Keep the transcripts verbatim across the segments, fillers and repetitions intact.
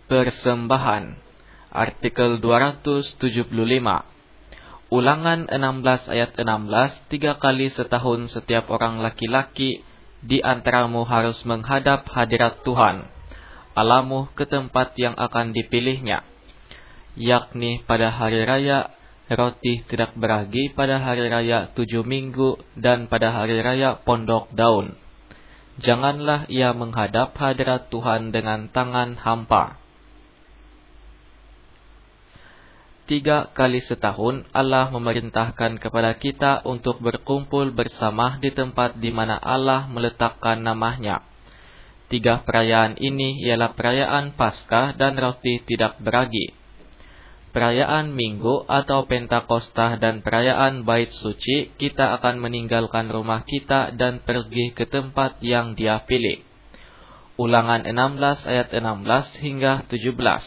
Persembahan. Artikel dua ratus tujuh puluh lima. Ulangan enam belas ayat enam belas, tiga kali setahun setiap orang laki-laki di antaramu harus menghadap hadirat Tuhan Allahmu ke tempat yang akan dipilihnya, yakni pada hari raya roti tidak beragi, pada hari raya tujuh minggu, dan pada hari raya pondok daun. Janganlah ia menghadap hadirat Tuhan dengan tangan hampa. Tiga kali setahun Allah memerintahkan kepada kita untuk berkumpul bersama di tempat di mana Allah meletakkan namanya. Tiga perayaan ini ialah perayaan Paskah dan roti tidak beragi, perayaan Minggu atau Pentakosta, dan perayaan Bait Suci. Kita akan meninggalkan rumah kita dan pergi ke tempat yang Dia pilih. Ulangan enam belas ayat enam belas hingga tujuh belas.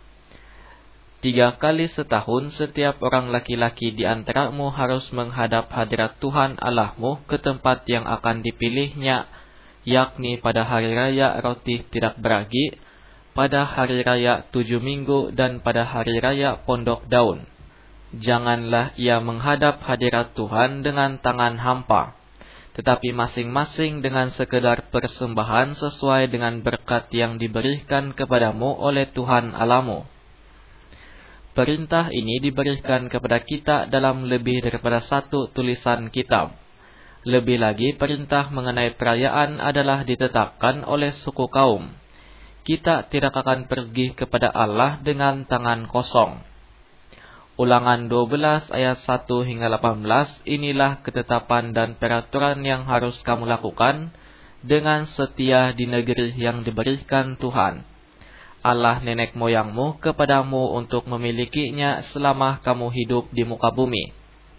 Tiga kali setahun setiap orang laki-laki di antaramu harus menghadap hadirat Tuhan Allahmu ke tempat yang akan dipilihnya, yakni pada hari raya roti tidak beragi, pada hari raya tujuh minggu, dan pada hari raya pondok daun. Janganlah ia menghadap hadirat Tuhan dengan tangan hampa, tetapi masing-masing dengan sekedar persembahan sesuai dengan berkat yang diberikan kepadamu oleh Tuhan Allahmu. Perintah ini diberikan kepada kita dalam lebih daripada satu tulisan kitab. Lebih lagi, perintah mengenai perayaan adalah ditetapkan oleh suku kaum. Kita tidak akan pergi kepada Allah dengan tangan kosong. Ulangan dua belas ayat satu hingga delapan belas, inilah ketetapan dan peraturan yang harus kamu lakukan dengan setia di negeri yang diberikan Tuhan Allah nenek moyangmu kepadamu untuk memilikinya selama kamu hidup di muka bumi.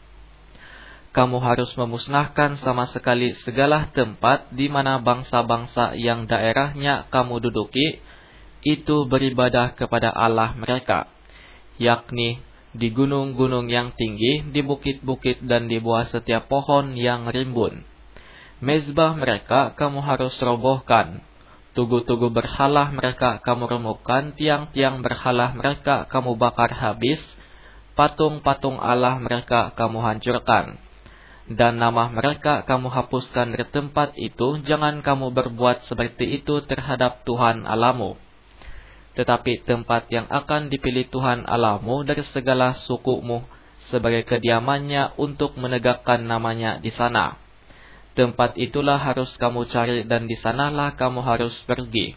Kamu harus memusnahkan sama sekali segala tempat di mana bangsa-bangsa yang daerahnya kamu duduki itu beribadah kepada Allah mereka, yakni di gunung-gunung yang tinggi, di bukit-bukit, dan di bawah setiap pohon yang rimbun. Mezbah mereka kamu harus robohkan, tugu-tugu berhala mereka kamu remukkan, tiang-tiang berhala mereka kamu bakar habis, patung-patung Allah mereka kamu hancurkan, dan nama mereka kamu hapuskan dari tempat itu. Jangan kamu berbuat seperti itu terhadap Tuhan Allahmu. Tetapi tempat yang akan dipilih Tuhan Allahmu dari segala sukumu sebagai kediamannya untuk menegakkan namanya di sana, tempat itulah harus kamu cari, dan di sanalah kamu harus pergi.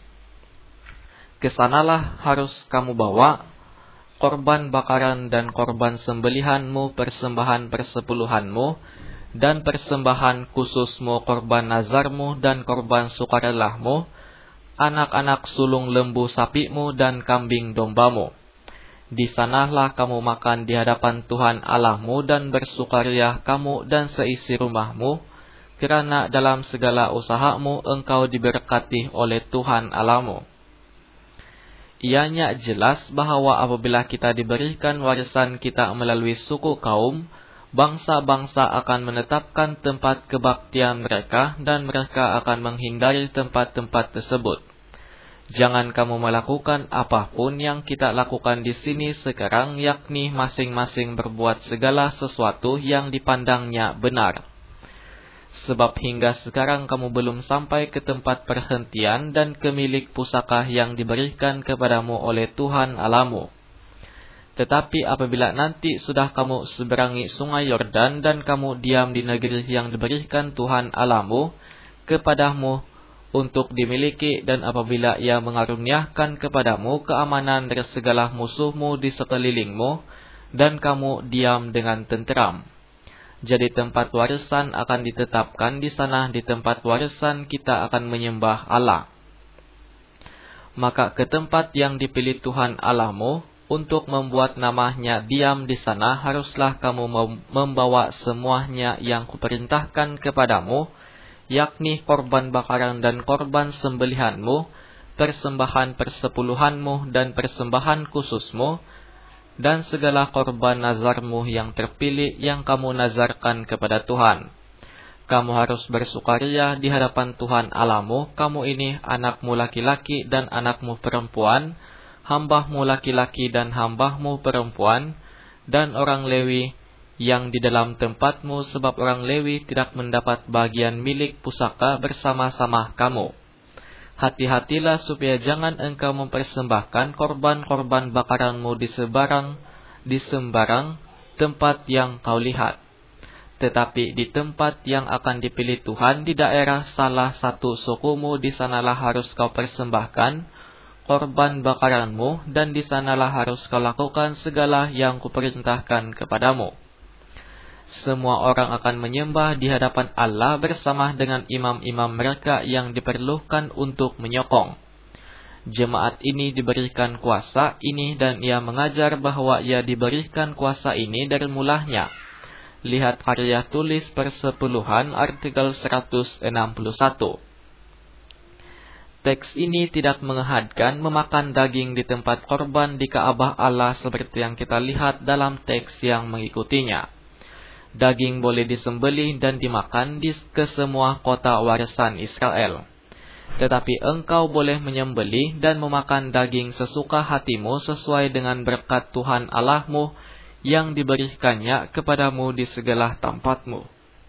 Kesanalah harus kamu bawa korban bakaran dan korban sembelihanmu, persembahan persepuluhanmu, dan persembahan khususmu, korban nazarmu, dan korban sukarelahmu, anak-anak sulung lembu sapimu, dan kambing dombamu. Di sanalah kamu makan di hadapan Tuhan Allahmu dan bersukaria kamu dan seisi rumahmu, kerana dalam segala usahamu engkau diberkati oleh Tuhan Allahmu. Ianya jelas bahawa apabila kita diberikan warisan kita melalui suku kaum, bangsa-bangsa akan menetapkan tempat kebaktian mereka, dan mereka akan menghindari tempat-tempat tersebut. Jangan kamu melakukan apapun yang kita lakukan di sini sekarang, yakni masing-masing berbuat segala sesuatu yang dipandangnya benar. Sebab hingga sekarang kamu belum sampai ke tempat perhentian dan ke milik pusaka yang diberikan kepadamu oleh Tuhan Allahmu. Tetapi apabila nanti sudah kamu seberangi sungai Yordan dan kamu diam di negeri yang diberikan Tuhan Allahmu kepadamu untuk dimiliki, dan apabila Ia mengaruniakan kepadamu keamanan dari segala musuhmu di sekelilingmu, dan kamu diam dengan tenteram, jadi tempat warisan akan ditetapkan di sana. Di tempat warisan kita akan menyembah Allah. Maka ke tempat yang dipilih Tuhan Allahmu untuk membuat namanya diam di sana, haruslah kamu membawa semuanya yang kuperintahkan kepadamu, yakni korban bakaran dan korban sembelihanmu, persembahan persepuluhanmu, dan persembahan khususmu, dan segala korban nazarmu yang terpilih yang kamu nazarkan kepada Tuhan. Kamu harus bersukaria di hadapan Tuhan Allahmu, kamu ini anakmu laki-laki dan anakmu perempuan, hamba-Mu laki-laki dan hamba-Mu perempuan, dan orang Lewi yang di dalam tempat-Mu, sebab orang Lewi tidak mendapat bagian milik pusaka bersama-sama kamu. Hati-hatilah supaya jangan engkau mempersembahkan korban-korban bakaran-Mu di sebarang, di sembarang tempat yang kau lihat. Tetapi di tempat yang akan dipilih Tuhan di daerah salah satu suku-Mu, di sanalah harus kau persembahkan korban bakaran-Mu, dan di sanalah harus kau lakukan segala yang kuperintahkan kepadamu. Semua orang akan menyembah di hadapan Allah bersama dengan imam-imam mereka yang diperlukan untuk menyokong. Jemaat ini diberikan kuasa ini, dan ia mengajar bahwa ia diberikan kuasa ini dari mulanya. Lihat karya tulis persepuluhan artikel seratus enam puluh satu. Teks ini tidak menghadkan memakan daging di tempat korban di Ka'bah Allah seperti yang kita lihat dalam teks yang mengikutinya. Daging boleh disembelih dan dimakan di ke semua kota warisan Israel. Tetapi engkau boleh menyembelih dan memakan daging sesuka hatimu sesuai dengan berkat Tuhan Allah-Mu yang diberikannya kepadamu di segala tempatmu.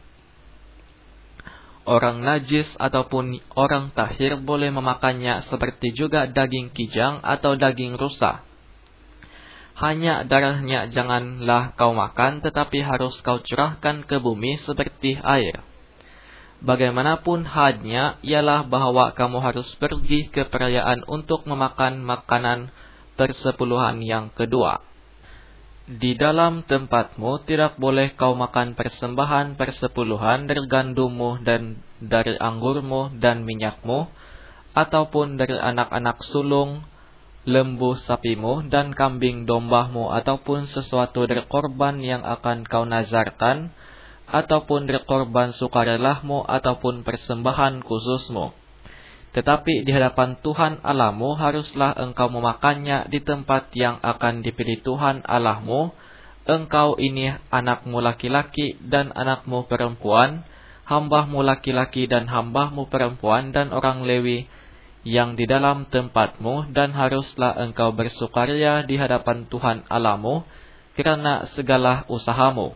Orang najis ataupun orang tahir boleh memakannya, seperti juga daging kijang atau daging rusa. Hanya darahnya janganlah kau makan, tetapi harus kau curahkan ke bumi seperti air. Bagaimanapun hadnya ialah bahwa kamu harus pergi ke perayaan untuk memakan makanan persepuluhan yang kedua. Di dalam tempatmu tidak boleh kau makan persembahan persepuluhan dari gandummu dan dari anggurmu dan minyakmu, ataupun dari anak-anak sulung, lembu sapimu dan kambing dombamu, ataupun sesuatu dari korban yang akan kau nazarkan, ataupun dari korban sukarelamu, ataupun persembahan khususmu. Tetapi di hadapan Tuhan Allahmu haruslah engkau memakannya di tempat yang akan dipilih Tuhan Allahmu. Engkau ini anakmu laki-laki dan anakmu perempuan, hambahmu laki-laki dan hambahmu perempuan, dan orang Lewi yang di dalam tempatmu, dan haruslah engkau bersukaria di hadapan Tuhan Allahmu kerana segala usahamu.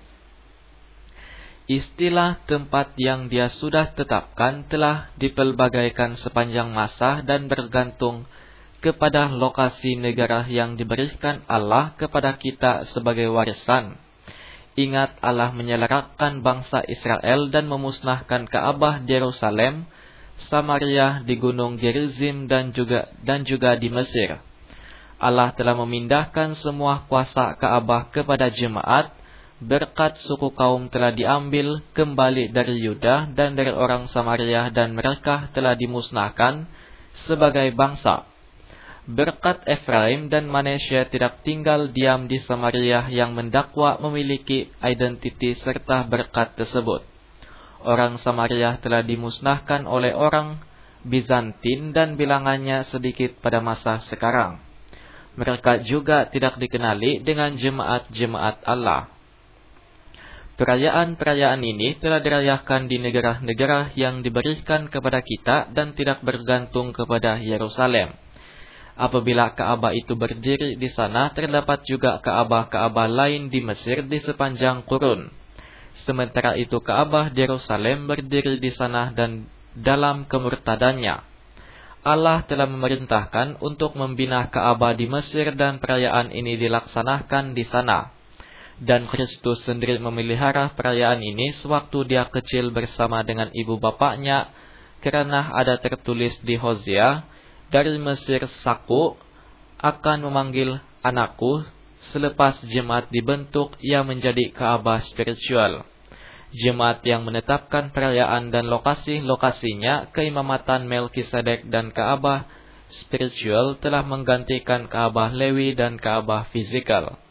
Istilah tempat yang Dia sudah tetapkan telah dipelbagaikan sepanjang masa dan bergantung kepada lokasi negara yang diberikan Allah kepada kita sebagai warisan. Ingat, Allah menyelerakkan bangsa Israel dan memusnahkan Ka'bah di Yerusalem, Samaria, di Gunung Gerizim, dan juga dan juga di Mesir. Allah telah memindahkan semua kuasa Ka'bah kepada jemaat. Berkat suku kaum telah diambil kembali dari Yuda dan dari orang Samaria, dan mereka telah dimusnahkan sebagai bangsa. Berkat Efraim dan Manasya tidak tinggal diam di Samaria yang mendakwa memiliki identiti serta berkat tersebut. Orang Samaria telah dimusnahkan oleh orang Bizantin dan bilangannya sedikit pada masa sekarang. Mereka juga tidak dikenali dengan jemaat-jemaat Allah. Perayaan-perayaan ini telah dirayakan di negara-negara yang diberikan kepada kita dan tidak bergantung kepada Yerusalem. Apabila Ka'bah itu berdiri di sana, terdapat juga Ka'bah-Ka'bah lain di Mesir di sepanjang kurun. Sementara itu Ka'bah di Yerusalem berdiri di sana dan dalam kemurtadannya. Allah telah memerintahkan untuk membina Ka'bah di Mesir, dan perayaan ini dilaksanakan di sana. Dan Kristus sendiri memelihara perayaan ini sewaktu Dia kecil bersama dengan ibu bapaknya, kerana ada tertulis di Hosea, dari Mesir saku akan memanggil anakku. Selepas jemaat dibentuk, ia menjadi Ka'bah spiritual. Jemaat yang menetapkan perayaan dan lokasi-lokasinya, keimamatan Melkisedek dan Ka'bah spiritual telah menggantikan Ka'bah Lewi dan Ka'bah fisikal.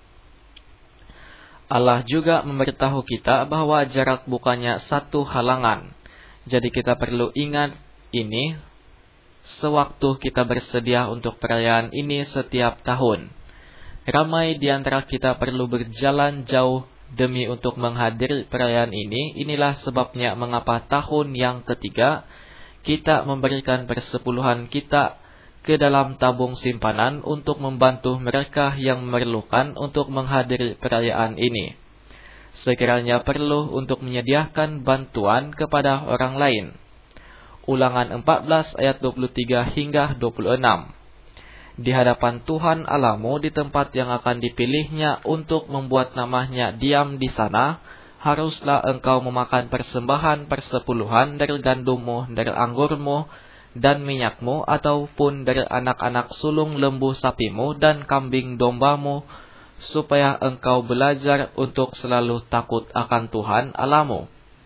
Allah juga memberitahu kita bahwa jarak bukannya satu halangan. Jadi kita perlu ingat ini sewaktu kita bersedia untuk perayaan ini setiap tahun. Ramai di antara kita perlu berjalan jauh demi untuk menghadiri perayaan ini. Inilah sebabnya mengapa tahun yang ketiga kita memberikan persepuluhan kita ke dalam tabung simpanan untuk membantu mereka yang memerlukan untuk menghadiri perayaan ini. Sekiranya perlu untuk menyediakan bantuan kepada orang lain. Ulangan empat belas ayat dua puluh tiga hingga dua puluh enam. Di hadapan Tuhan Allahmu di tempat yang akan dipilihnya untuk membuat namanya diam di sana, haruslah engkau memakan persembahan persepuluhan dari gandummu, dari anggurmu, dan minyakmu, ataupun dari anak-anak sulung lembu sapimu dan kambing dombamu, supaya engkau belajar untuk selalu takut akan Tuhan Allahmu.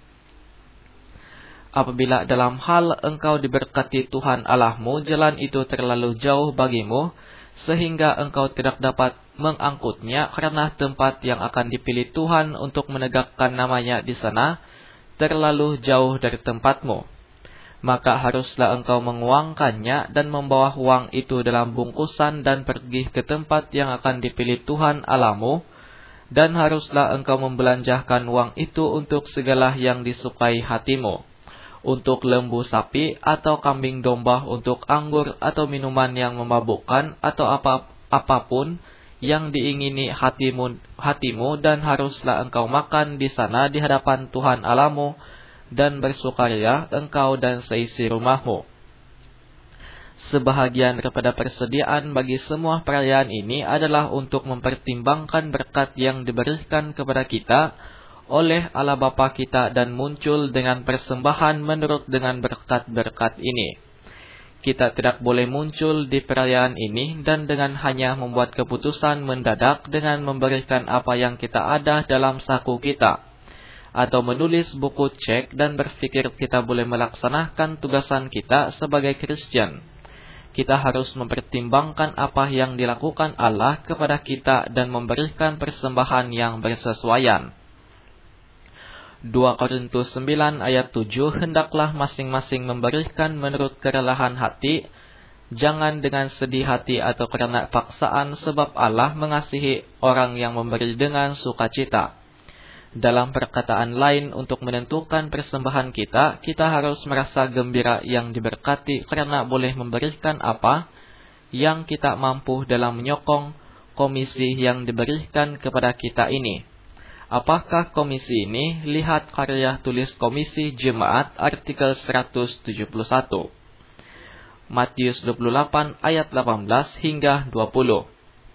Apabila dalam hal engkau diberkati Tuhan Allahmu, jalan itu terlalu jauh bagimu, sehingga engkau tidak dapat mengangkutnya karena tempat yang akan dipilih Tuhan untuk menegakkan namanya di sana terlalu jauh dari tempatmu. Maka haruslah engkau menguangkannya dan membawa uang itu dalam bungkusan dan pergi ke tempat yang akan dipilih Tuhan Allahmu, dan haruslah engkau membelanjakan uang itu untuk segala yang disukai hatimu, untuk lembu sapi atau kambing domba, untuk anggur atau minuman yang memabukkan atau apa apapun yang diingini hatimu, hatimu dan haruslah engkau makan di sana di hadapan Tuhan Allahmu dan bersukaria engkau dan seisi rumahmu. Sebahagian daripada persediaan bagi semua perayaan ini adalah untuk mempertimbangkan berkat yang diberikan kepada kita oleh Allah Bapa kita dan muncul dengan persembahan menurut dengan berkat-berkat ini. Kita tidak boleh muncul di perayaan ini dan dengan hanya membuat keputusan mendadak dengan memberikan apa yang kita ada dalam saku kita, atau menulis buku cek dan berpikir kita boleh melaksanakan tugasan kita sebagai Kristen. Kita harus mempertimbangkan apa yang dilakukan Allah kepada kita dan memberikan persembahan yang bersesuaian. dua Korintus sembilan ayat tujuh, hendaklah masing-masing memberikan menurut kerelahan hati, jangan dengan sedih hati atau karena paksaan, sebab Allah mengasihi orang yang memberi dengan sukacita. Dalam perkataan lain, untuk menentukan persembahan kita, kita harus merasa gembira yang diberkati karena boleh memberikan apa yang kita mampu dalam menyokong komisi yang diberikan kepada kita ini. Apakah komisi ini? Lihat karya tulis Komisi Jemaat artikel seratus tujuh puluh satu. Matius dua puluh delapan ayat delapan belas hingga dua puluh.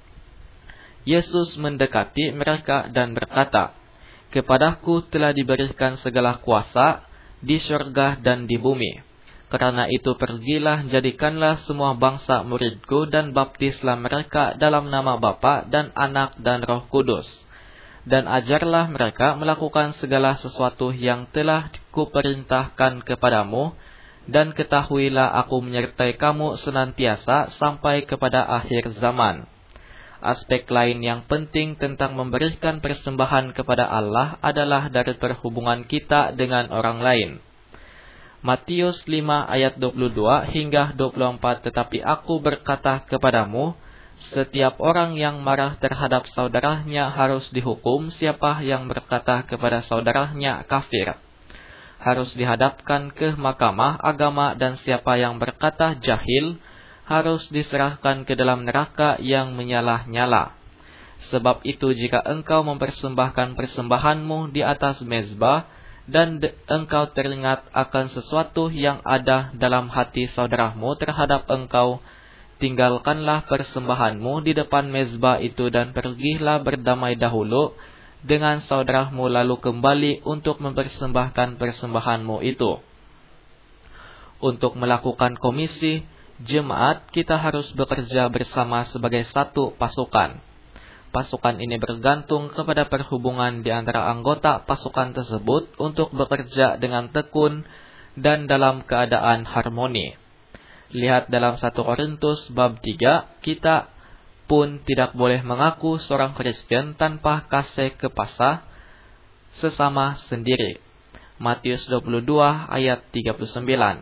Yesus mendekati mereka dan berkata, "Kepadaku telah diberikan segala kuasa di surga dan di bumi. Karena itu pergilah, jadikanlah semua bangsa muridku dan baptislah mereka dalam nama Bapa dan Anak dan Roh Kudus. Dan ajarlah mereka melakukan segala sesuatu yang telah kuperintahkan kepadamu, dan ketahuilah aku menyertai kamu senantiasa sampai kepada akhir zaman." Aspek lain yang penting tentang memberikan persembahan kepada Allah adalah dari perhubungan kita dengan orang lain. Matius lima ayat dua puluh dua hingga dua puluh empat, "Tetapi aku berkata kepadamu, setiap orang yang marah terhadap saudaranya harus dihukum. Siapa yang berkata kepada saudaranya kafir, harus dihadapkan ke mahkamah agama, dan siapa yang berkata jahil, harus diserahkan ke dalam neraka yang menyala-nyala. Sebab itu jika engkau mempersembahkan persembahanmu di atas mezbah, dan engkau teringat akan sesuatu yang ada dalam hati saudaramu terhadap engkau, tinggalkanlah persembahanmu di depan mezbah itu dan pergilah berdamai dahulu dengan saudaramu, lalu kembali untuk mempersembahkan persembahanmu itu." Untuk melakukan komisi jemaat, kita harus bekerja bersama sebagai satu pasukan. Pasukan ini bergantung kepada perhubungan di antara anggota pasukan tersebut untuk bekerja dengan tekun dan dalam keadaan harmoni. Lihat dalam satu Korintus bab tiga, kita pun tidak boleh mengaku seorang Kristen tanpa kasih kepasa sesama sendiri. Matius dua puluh dua ayat tiga puluh sembilan.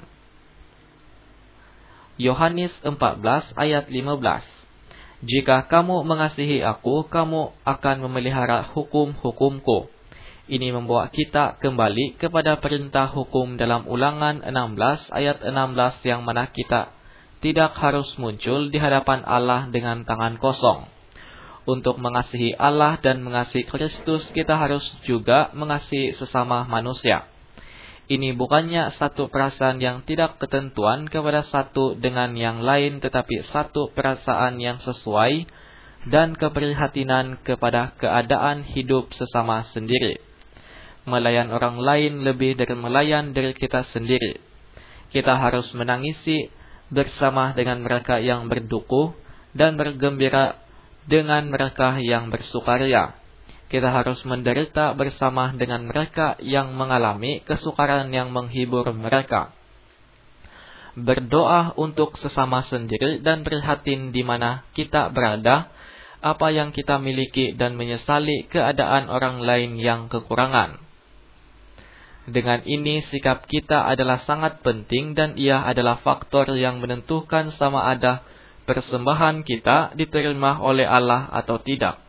Yohanes empat belas ayat lima belas. "Jika kamu mengasihi aku, kamu akan memelihara hukum-hukumku." Ini membawa kita kembali kepada perintah hukum dalam Ulangan enam belas ayat enam belas, yang mana kita tidak harus muncul di hadapan Allah dengan tangan kosong. Untuk mengasihi Allah dan mengasihi Kristus, kita harus juga mengasihi sesama manusia. Ini bukannya satu perasaan yang tidak ketentuan kepada satu dengan yang lain, tetapi satu perasaan yang sesuai dan keprihatinan kepada keadaan hidup sesama sendiri. Melayan orang lain lebih dari melayan diri kita sendiri. Kita harus menangisi bersama dengan mereka yang berduka dan bergembira dengan mereka yang bersukaria. Kita harus menderita bersama dengan mereka yang mengalami kesukaran yang menghibur mereka. Berdoa untuk sesama sendiri dan prihatin di mana kita berada, apa yang kita miliki, dan menyesali keadaan orang lain yang kekurangan. Dengan ini, sikap kita adalah sangat penting dan ia adalah faktor yang menentukan sama ada persembahan kita diterima oleh Allah atau tidak.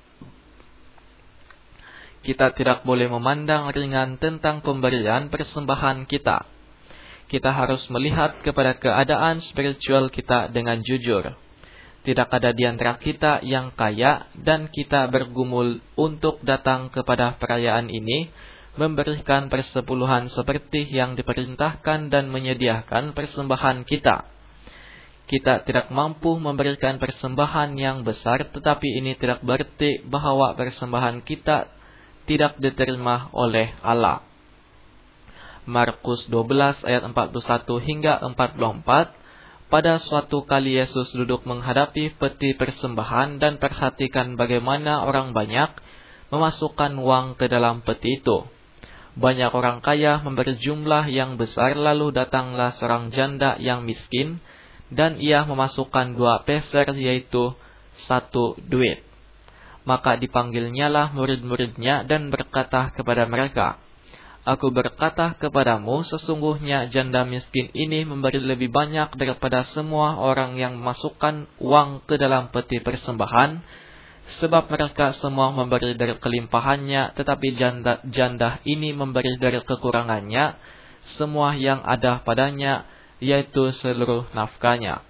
Kita tidak boleh memandang ringan tentang pemberian persembahan kita. Kita harus melihat kepada keadaan spiritual kita dengan jujur. Tidak ada di antara kita yang kaya dan kita bergumul untuk datang kepada perayaan ini, memberikan persepuluhan seperti yang diperintahkan dan menyediakan persembahan kita. Kita tidak mampu memberikan persembahan yang besar, tetapi ini tidak berarti bahwa persembahan kita tidak diterima oleh Allah. Markus dua belas ayat empat puluh satu hingga empat puluh empat. Pada suatu kali Yesus duduk menghadapi peti persembahan dan perhatikan bagaimana orang banyak memasukkan uang ke dalam peti itu. Banyak orang kaya memberi jumlah yang besar, lalu datanglah seorang janda yang miskin dan ia memasukkan dua peser, yaitu satu duit. Maka dipanggilnyalah murid-muridnya dan berkata kepada mereka, Aku berkata kepadamu, sesungguhnya janda miskin ini memberi lebih banyak daripada semua orang yang memasukkan uang ke dalam peti persembahan, sebab mereka semua memberi dari kelimpahannya, tetapi janda, janda ini memberi dari kekurangannya, semua yang ada padanya, yaitu seluruh nafkahnya.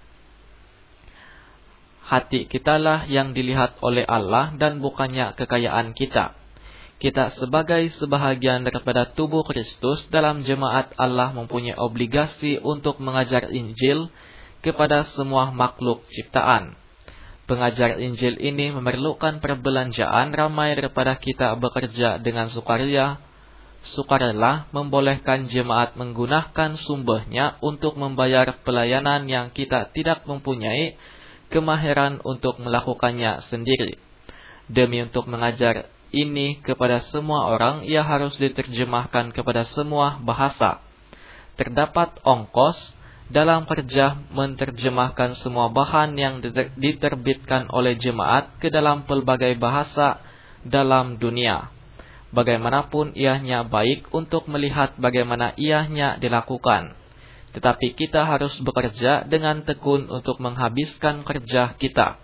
Hati kitalah yang dilihat oleh Allah dan bukannya kekayaan kita. Kita sebagai sebahagian daripada tubuh Kristus dalam jemaat Allah mempunyai obligasi untuk mengajar Injil kepada semua makhluk ciptaan. Pengajar Injil ini memerlukan perbelanjaan. Ramai daripada kita bekerja dengan sukaria, sukarela membolehkan jemaat menggunakan sumbernya untuk membayar pelayanan yang kita tidak mempunyai kemahiran untuk melakukannya sendiri. Demi untuk mengajar ini kepada semua orang, ia harus diterjemahkan kepada semua bahasa. Terdapat ongkos dalam kerja menerjemahkan semua bahan yang diterbitkan oleh jemaat ke dalam pelbagai bahasa dalam dunia. Bagaimanapun ianya baik untuk melihat bagaimana ianya dilakukan. Tetapi kita harus bekerja dengan tekun untuk menghabiskan kerja kita.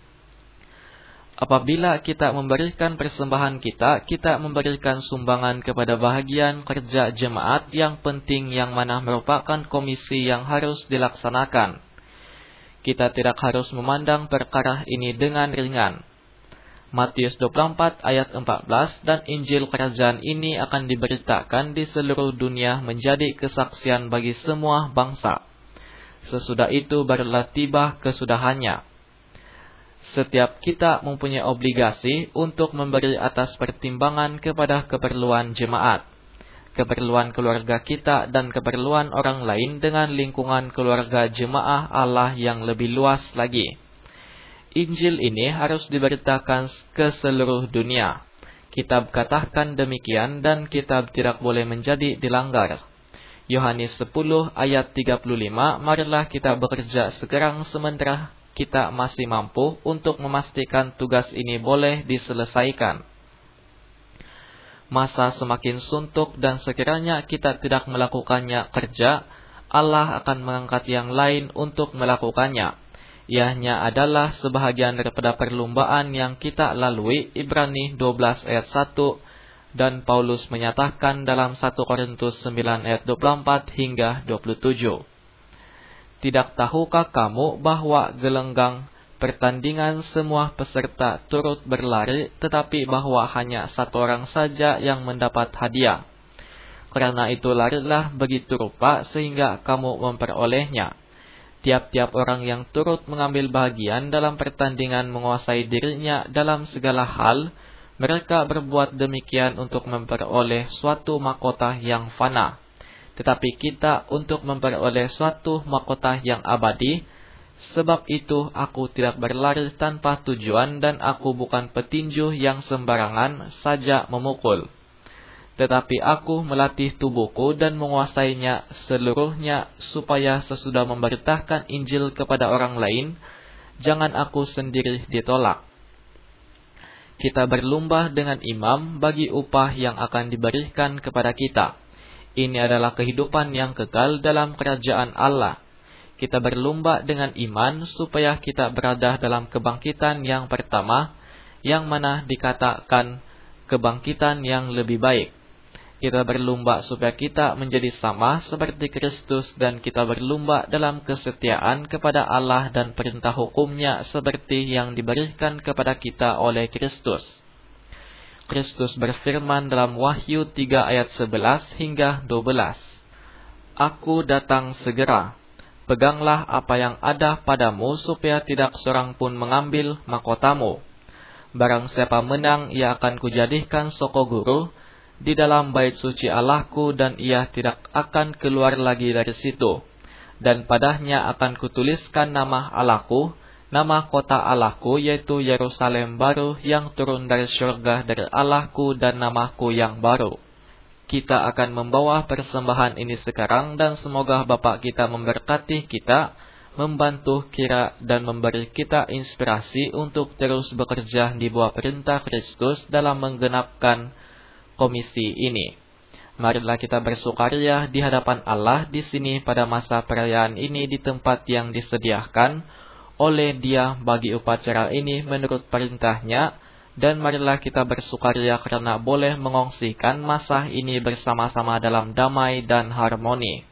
Apabila kita memberikan persembahan kita, kita memberikan sumbangan kepada bahagian kerja jemaat yang penting yang mana merupakan komisi yang harus dilaksanakan. Kita tidak harus memandang perkara ini dengan ringan. Matius dua puluh empat ayat empat belas, dan Injil kerajaan ini akan diberitakan di seluruh dunia menjadi kesaksian bagi semua bangsa. Sesudah itu barulah tiba kesudahannya. Setiap kita mempunyai obligasi untuk memberi atas pertimbangan kepada keperluan jemaat, keperluan keluarga kita, dan keperluan orang lain dengan lingkungan keluarga jemaah Allah yang lebih luas lagi. Injil ini harus diberitakan ke seluruh dunia. Kitab katakan demikian dan kitab tidak boleh menjadi dilanggar. Yohanes sepuluh ayat tiga puluh lima, marilah kita bekerja sekarang sementara kita masih mampu untuk memastikan tugas ini boleh diselesaikan. Masa semakin suntuk dan sekiranya kita tidak melakukannya kerja, Allah akan mengangkat yang lain untuk melakukannya. Ianya adalah sebahagian daripada perlombaan yang kita lalui. Ibrani dua belas ayat satu, dan Paulus menyatakan dalam satu Korintus sembilan ayat dua puluh empat hingga dua puluh tujuh. Tidak tahukah kamu bahwa gelenggang pertandingan semua peserta turut berlari, tetapi bahwa hanya satu orang saja yang mendapat hadiah? Karena itu larilah begitu rupa sehingga kamu memperolehnya. Tiap-tiap orang yang turut mengambil bagian dalam pertandingan menguasai dirinya dalam segala hal. Mereka berbuat demikian untuk memperoleh suatu mahkota yang fana. Tetapi kita untuk memperoleh suatu mahkota yang abadi. Sebab itu aku tidak berlari tanpa tujuan, dan aku bukan petinju yang sembarangan saja memukul. Tetapi aku melatih tubuhku dan menguasainya seluruhnya, supaya sesudah memberitakan Injil kepada orang lain, jangan aku sendiri ditolak. Kita berlomba dengan imam bagi upah yang akan diberikan kepada kita. Ini adalah kehidupan yang kekal dalam kerajaan Allah. Kita berlomba dengan iman supaya kita berada dalam kebangkitan yang pertama, yang mana dikatakan kebangkitan yang lebih baik. Kita berlomba supaya kita menjadi sama seperti Kristus, dan kita berlomba dalam kesetiaan kepada Allah dan perintah hukumnya seperti yang diberikan kepada kita oleh Kristus. Kristus berfirman dalam Wahyu tiga ayat sebelas hingga dua belas. Aku datang segera. Peganglah apa yang ada padamu supaya tidak seorang pun mengambil mahkotamu. Barang siapa menang, ia akan kujadikan soko guru di dalam bait suci Allahku, dan ia tidak akan keluar lagi dari situ. Dan padanya akan kutuliskan nama Allahku, nama kota Allahku, yaitu Yerusalem baru yang turun dari surga dari Allahku, dan namaku yang baru. Kita akan membawa persembahan ini sekarang, dan semoga Bapa kita memberkati kita, membantu kira dan memberi kita inspirasi untuk terus bekerja di bawah perintah Kristus dalam menggenapkan komisi ini. Marilah kita bersukaria di hadapan Allah di sini pada masa perayaan ini di tempat yang disediakan oleh Dia bagi upacara ini menurut perintahnya, dan marilah kita bersukaria karena boleh mengongsikan masa ini bersama-sama dalam damai dan harmoni.